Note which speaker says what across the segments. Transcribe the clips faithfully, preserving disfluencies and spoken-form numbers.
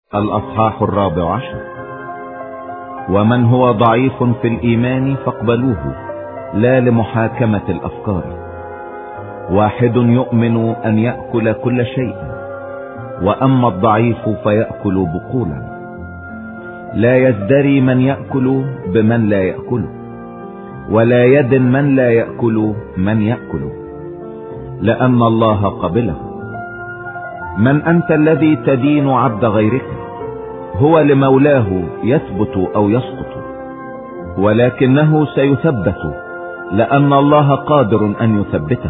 Speaker 1: الأصحاح الرابع عشر. ومن هو ضعيف في الإيمان فاقبلوه، لا لمحاكمة الأفكار. واحد يؤمن أن يأكل كل شيء، وأما الضعيف فيأكل بقولا. لا يزدري من يأكل بمن لا يأكل، ولا يدن من لا يأكل من يأكل، لأن الله قبله. من أنت الذي تدين عبد غيرك؟ هو لمولاه يثبت أو يسقط، ولكنه سيثبت، لأن الله قادر أن يثبته.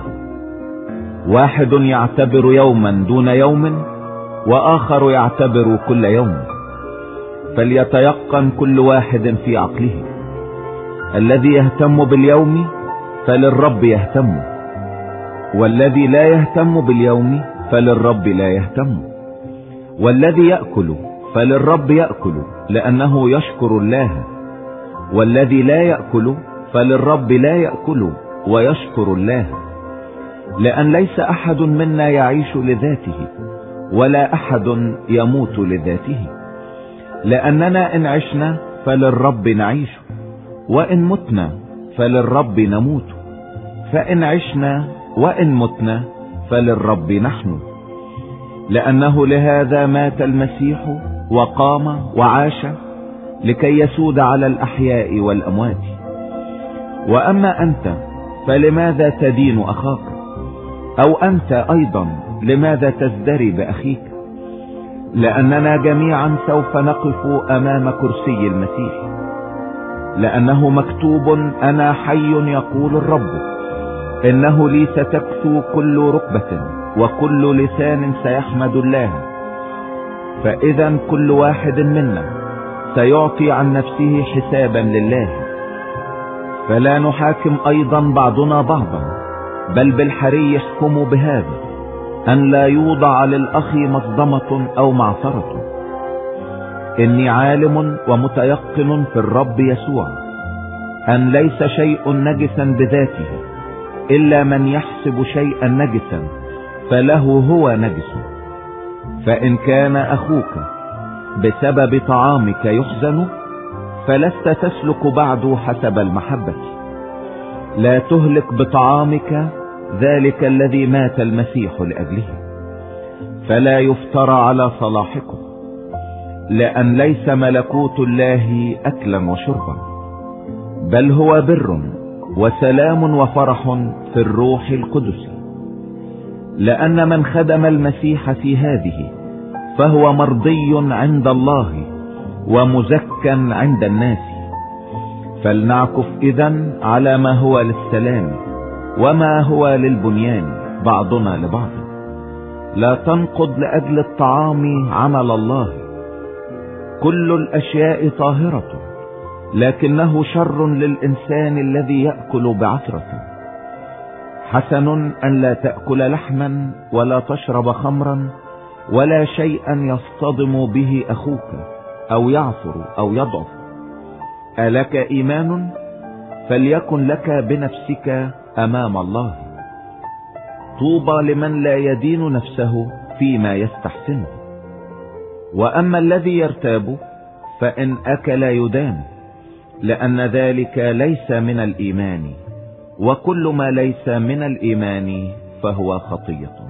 Speaker 1: واحد يعتبر يوما دون يوم، وآخر يعتبر كل يوم. فليتيقن كل واحد في عقله. الذي يهتم باليوم فللرب يهتم، والذي لا يهتم باليوم فللرب لا يهتم. والذي يأكل فللرب يأكل، لأنه يشكر الله. والذي لا يأكل فللرب لا يأكل ويشكر الله، لأن ليس أحد منا يعيش لذاته، ولا أحد يموت لذاته. لأننا إن عشنا فللرب نعيش، وإن متنا فللرب نموت. فإن عشنا وإن متنا فللرب نحن، لأنه لهذا مات المسيح وقام وعاش، لكي يسود على الأحياء والأموات. وأما أنت فلماذا تدين أخاك؟ أو أنت أيضا لماذا تزدري بأخيك؟ لأننا جميعا سوف نقف أمام كرسي المسيح، لأنه مكتوب: أنا حي يقول الرب، إنه لي ستكثو كل ركبة وكل لسان سيحمد الله. فإذا كل واحد منا سيعطي عن نفسه حسابا لله. فلا نحاكم أيضا بعضنا بعضا، بل بالحري يحكم بهذا: أن لا يوضع للأخ مصدمة أو معثرة. إني عالم ومتيقن في الرب يسوع أن ليس شيء نجسا بذاته، إلا من يحسب شيئا نجسا فله هو نجس. فإن كان أخوك بسبب طعامك يحزن، فلست تسلك بعد حسب المحبة. لا تهلك بطعامك ذلك الذي مات المسيح لأجله. فلا يفترى على صلاحكم، لأن ليس ملكوت الله أكلا وشربا، بل هو بر وسلام وفرح في الروح القدس. لأن من خدم المسيح في هذه فهو مرضي عند الله ومزكى عند الناس. فلنعكف إذن على ما هو للسلام وما هو للبنيان بعضنا لبعض. لا تنقض لأجل الطعام عمل الله. كل الأشياء طاهرة، لكنه شر للإنسان الذي يأكل بعثرة. حسن أن لا تأكل لحما ولا تشرب خمرا ولا شيئا يصطدم به أخوك أو يعثر أو يضعف. ألك إيمان؟ فليكن لك بنفسك أمام الله. طوبى لمن لا يدين نفسه فيما يستحسنه. وأما الذي يرتاب فإن أكل يدان، لأن ذلك ليس من الإيمان، وكل ما ليس من الإيمان فهو خطية.